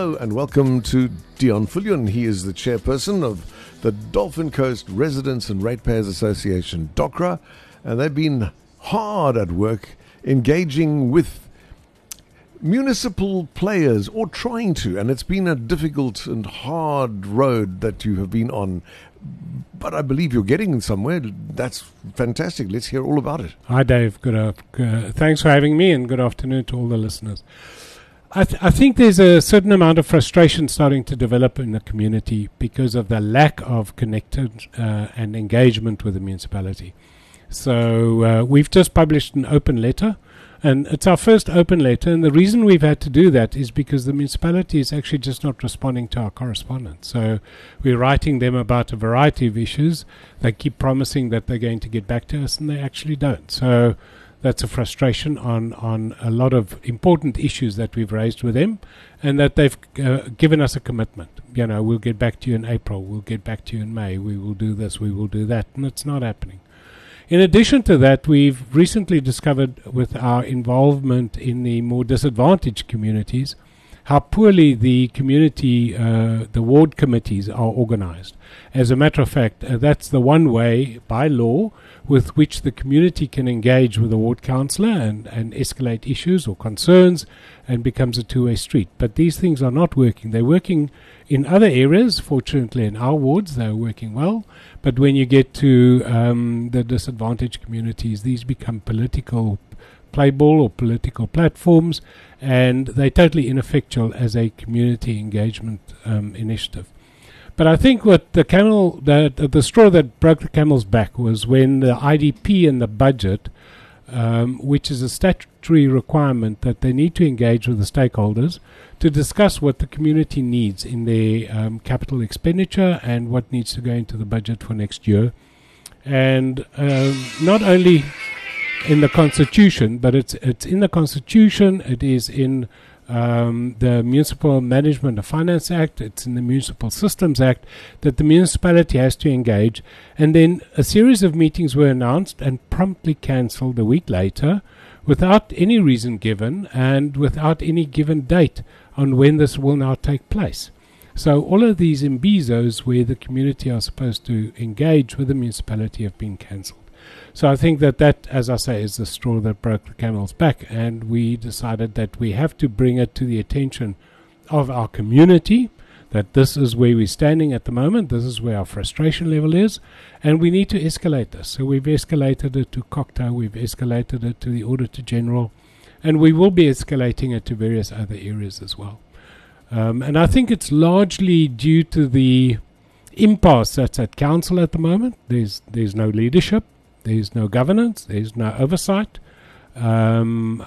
Hello and welcome to Dion Fullion. He is the chairperson of the Dolphin Coast Residents and Ratepayers Association, DOCRA, and they've been hard at work engaging with municipal players, or trying to, and it's been a difficult and hard road that you have been on, but I believe you're getting somewhere. That's fantastic. Let's hear all about it. Hi Dave, thanks for having me, and good afternoon to all the listeners. I think there's a certain amount of frustration starting to develop in the community because of the lack of connected and engagement with the municipality. So we've just published an open letter, and it's our first open letter, and the reason we've had to do that is because the municipality is actually just not responding to our correspondence. So we're writing them about a variety of issues. They keep promising that they're going to get back to us, and they actually don't. So that's a frustration on a lot of important issues that we've raised with them, and that they've given us a commitment. You know, we'll get back to you in April, we'll get back to you in May, we will do this, we will do that, and it's not happening. In addition to that, we've recently discovered with our involvement in the more disadvantaged communities how poorly the community, the ward committees are organized. As a matter of fact, that's the one way by law with which the community can engage with the ward councillor and escalate issues or concerns, and becomes a two-way street. But these things are not working. They're working in other areas. Fortunately, in our wards, they're working well. But when you get to the disadvantaged communities, these become political play ball or political platforms, and they're totally ineffectual as a community engagement initiative. But I think what the straw that broke the camel's back was when the IDP and the budget, which is a statutory requirement that they need to engage with the stakeholders to discuss what the community needs in their capital expenditure and what needs to go into the budget for next year. And not only in the Constitution, but it's in the Constitution, it is in the Municipal Management and Finance Act, it's in the Municipal Systems Act, that the municipality has to engage. And then a series of meetings were announced and promptly cancelled a week later without any reason given and without any given date on when this will now take place. So all of these imbizos where the community are supposed to engage with the municipality have been cancelled. So I think that, as I say, is the straw that broke the camel's back, and we decided that we have to bring it to the attention of our community, that this is where we're standing at the moment, this is where our frustration level is, and we need to escalate this. So we've escalated it to COCTA, we've escalated it to the Auditor General, and we will be escalating it to various other areas as well. And I think it's largely due to the impasse that's at council at the moment. There's no leadership. There's no governance. There's no oversight. The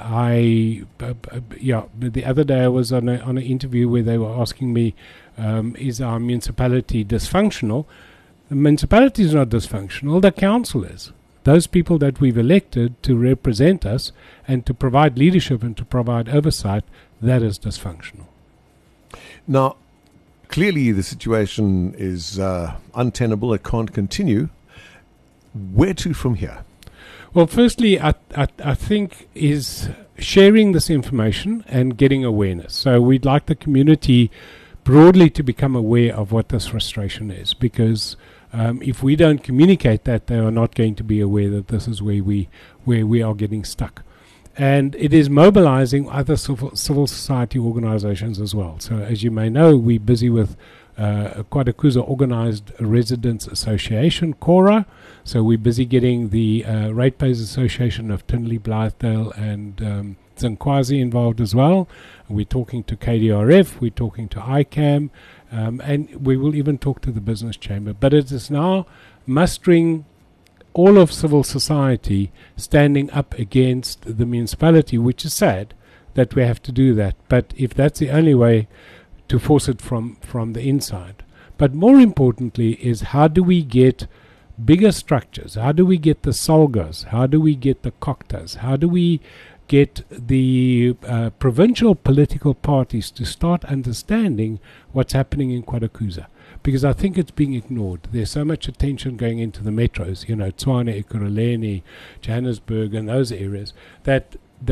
other day I was on an interview where they were asking me, is our municipality dysfunctional? The municipality is not dysfunctional. The council is. Those people that we've elected to represent us and to provide leadership and to provide oversight, that is dysfunctional. Now, clearly the situation is untenable. It can't continue. Where to from here? Well, firstly, I think is sharing this information and getting awareness. So we'd like the community broadly to become aware of what this frustration is, because if we don't communicate that, they are not going to be aware that this is where we are getting stuck. And it is mobilizing other civil society organizations as well. So as you may know, we're busy with KwaDokuza Organized Residents Association, KORA. So we're busy getting the Ratepayers Association of Tinley, Blythedale and Zinkwazi involved as well. We're talking to KDRF, we're talking to ICAM, and we will even talk to the Business Chamber. But it is now mustering all of civil society standing up against the municipality, which is sad that we have to do that. But if that's the only way to force it from the inside. But more importantly is, how do we get bigger structures? How do we get the SALGAs? How do we get the COCTAs? How do we get the provincial political parties to start understanding what's happening in KwaDokuza? because I think it's being ignored. There's so much attention going into the metros, Tshwane, Ekurhuleni, Johannesburg, and those areas, that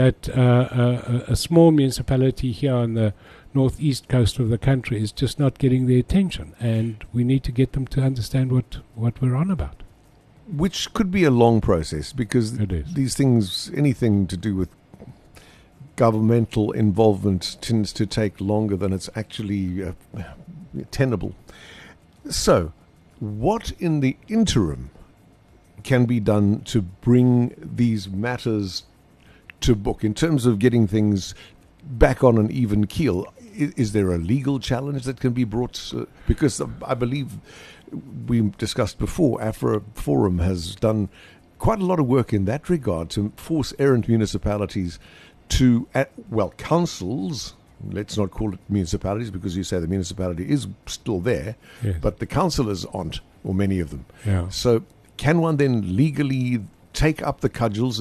a small municipality here on the northeast coast of the country is just not getting the attention, and we need to get them to understand what we're on about. Which could be a long process, because these things, anything to do with governmental involvement, tends to take longer than it's actually tenable. So, what in the interim can be done to bring these matters to book in terms of getting things back on an even keel? Is there a legal challenge that can be brought? Because I believe we discussed before, Afra Forum has done quite a lot of work in that regard to force errant municipalities to, councils, let's not call it municipalities because you say the municipality is still there, yes, but the councillors aren't, or many of them. Yeah. So can one then legally take up the cudgels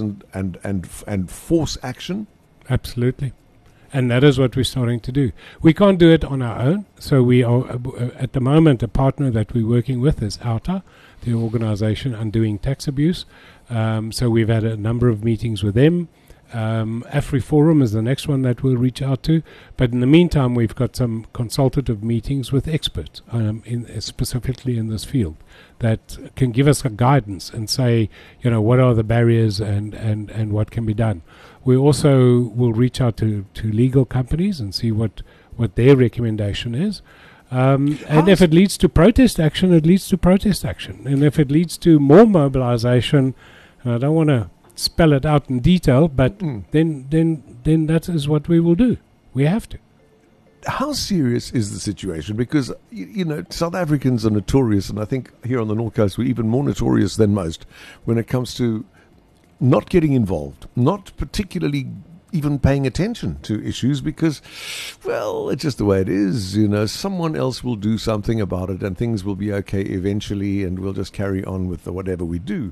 and force action? Absolutely. And that is what we're starting to do. We can't do it on our own. So we are, at the moment, a partner that we're working with is OUTA, the organization Undoing Tax Abuse. So we've had a number of meetings with them. AfriForum is the next one that we'll reach out to. But in the meantime, we've got some consultative meetings with experts, specifically in this field, that can give us a guidance and say, what are the barriers and what can be done. We also will reach out to legal companies and see what their recommendation is. And if it leads to protest action, it leads to protest action. And if it leads to more mobilization, and I don't want to spell it out in detail, but then that is what we will do. We have to. How serious is the situation? Because, South Africans are notorious, and I think here on the North Coast we're even more notorious than most when it comes to not getting involved, not particularly even paying attention to issues because, it's just the way it is. Someone else will do something about it and things will be okay eventually and we'll just carry on with whatever we do.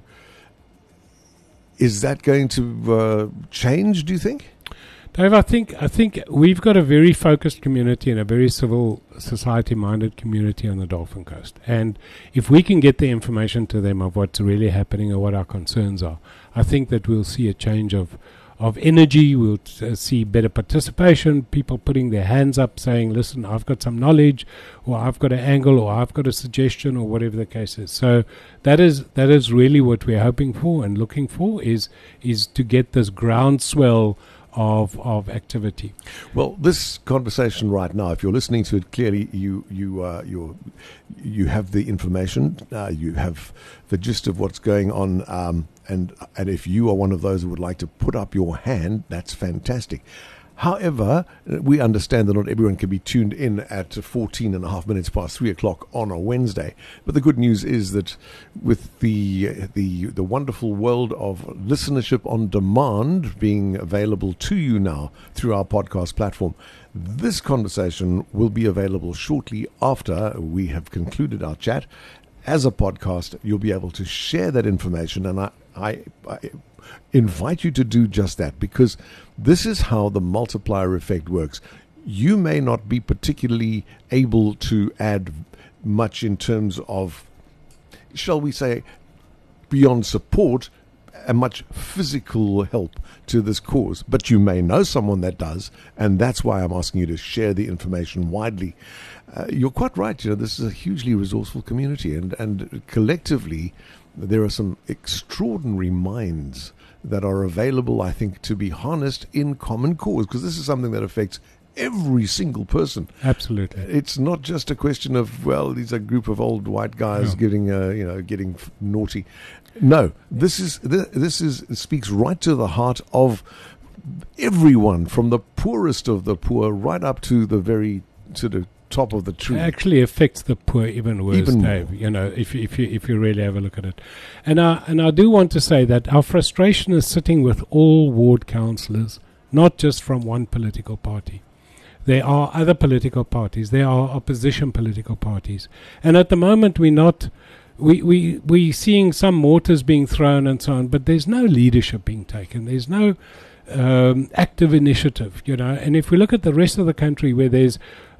Is that going to change, do you think? Dave, I think we've got a very focused community and a very civil society-minded community on the Dolphin Coast. And if we can get the information to them of what's really happening or what our concerns are, I think that we'll see a change of energy. We'll see better participation, people putting their hands up saying, listen, I've got some knowledge, or I've got an angle, or I've got a suggestion, or whatever the case is. So that is really what we're hoping for and looking for is to get this groundswell of activity. Well, this conversation right now, if you're listening to it clearly, you have the information, you have the gist of what's going on, and if you are one of those who would like to put up your hand, that's fantastic. However, we understand that not everyone can be tuned in at 14 and a half minutes past 3 o'clock on a Wednesday. But the good news is that with the wonderful world of listenership on demand being available to you now through our podcast platform, this conversation will be available shortly after we have concluded our chat. As a podcast, you'll be able to share that information, and I invite you to do just that, because this is how the multiplier effect works. You may not be particularly able to add much in terms of, shall we say, beyond support, and much physical help to this cause, but you may know someone that does, and that's why I'm asking you to share the information widely. You're quite right. This is a hugely resourceful community, and collectively there are some extraordinary minds that are available, I think, to be harnessed in common cause, because this is something that affects every single person. Absolutely. It's not just a question of, these are a group of old white guys getting naughty. No, this speaks right to the heart of everyone, from the poorest of the poor right up to the very sort of top of the tree. It actually affects the poor even worse, Dave. If you really have a look at it. And I do want to say that our frustration is sitting with all ward councillors, not just from one political party. There are other political parties. There are opposition political parties. And at the moment we're seeing some mortars being thrown and so on, but there's no leadership being taken. There's no active initiative, and if we look at the rest of the country where there's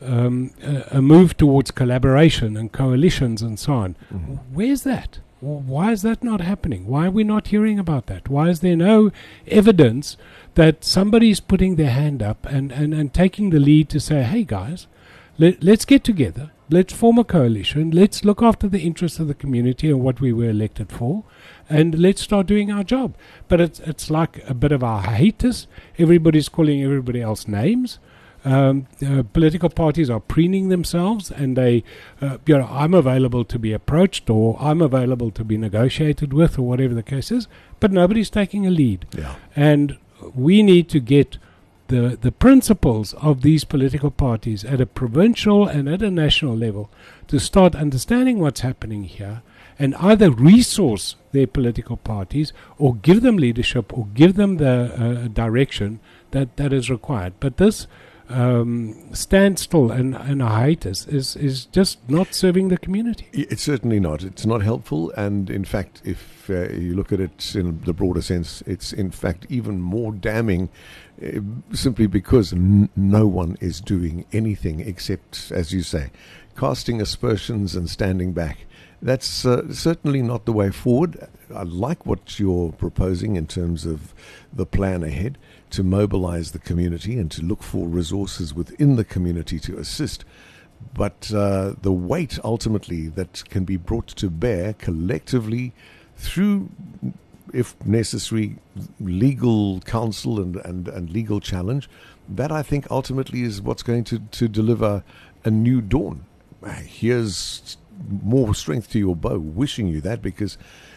a move towards collaboration and coalitions and so on, where's that? Why is that not happening? Why are we not hearing about that? Why is there no evidence that somebody's putting their hand up and taking the lead to say, hey guys, let's get together, let's form a coalition, let's look after the interests of the community and what we were elected for, and let's start doing our job. But it's like a bit of a hiatus. Everybody's calling everybody else names. Political parties are preening themselves, and they, I'm available to be approached, or I'm available to be negotiated with, or whatever the case is, but nobody's taking a lead. Yeah. And we need to get the principles of these political parties at a provincial and at a national level to start understanding what's happening here, and either resource their political parties or give them leadership or give them the direction that is required. But this standstill and a hiatus is just not serving the community. It's certainly not. It's not helpful, and in fact, if you look at it in the broader sense, it's in fact even more damning, simply because no one is doing anything except, as you say, casting aspersions and standing back. That's certainly not the way forward. I like what you're proposing in terms of the plan ahead, to mobilize the community and to look for resources within the community to assist. But the weight ultimately that can be brought to bear collectively through, if necessary, legal counsel and legal challenge, that I think ultimately is what's going to deliver a new dawn. Here's more strength to your bow, wishing you that, because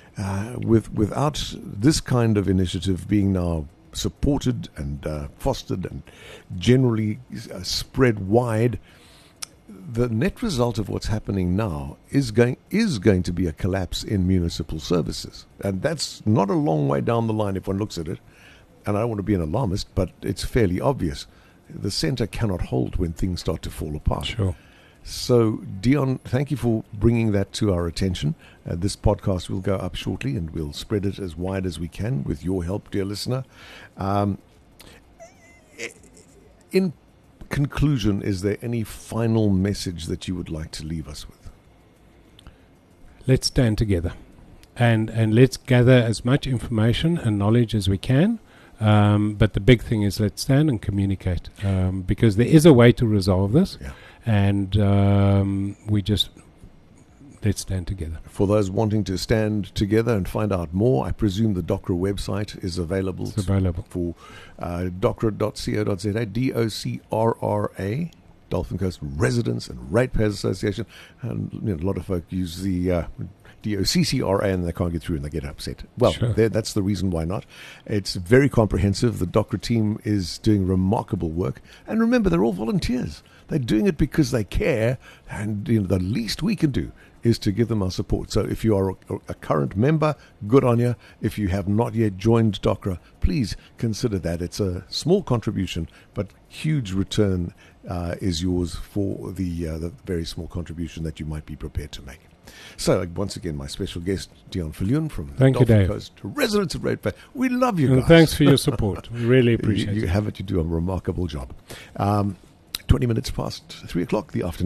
without this kind of initiative being now supported and fostered and generally spread wide, the net result of what's happening now is going to be a collapse in municipal services. And that's not a long way down the line if one looks at it. And I don't want to be an alarmist, but it's fairly obvious. The centre cannot hold when things start to fall apart. Sure. So, Dion, thank you for bringing that to our attention. This podcast will go up shortly, and we'll spread it as wide as we can with your help, dear listener. In conclusion, is there any final message that you would like to leave us with? Let's stand together, and let's gather as much information and knowledge as we can. But the big thing is let's stand and communicate, because there is a way to resolve this. Yeah. And let's stand together. For those wanting to stand together and find out more, I presume the DOCRA website is available. It's available. For docra.co.za, DOCRRA, Dolphin Coast Residents and Ratepayers Association. And a lot of folk use the DOCCRA and they can't get through and they get upset. Well, sure. That's the reason why not. It's very comprehensive. The DOCRA team is doing remarkable work. And remember, they're all volunteers. They're doing it because they care, and the least we can do is to give them our support. So if you are a current member, good on you. If you have not yet joined DOCRA, please consider that. It's a small contribution, but huge return is yours for the very small contribution that you might be prepared to make. So once again, my special guest, Dion Viljoen from the Dolphin Coast Residents of Ratepayers. We love you guys. And thanks for your support. We really appreciate it. You do a remarkable job. 20 minutes past 3 o'clock, the afternoon.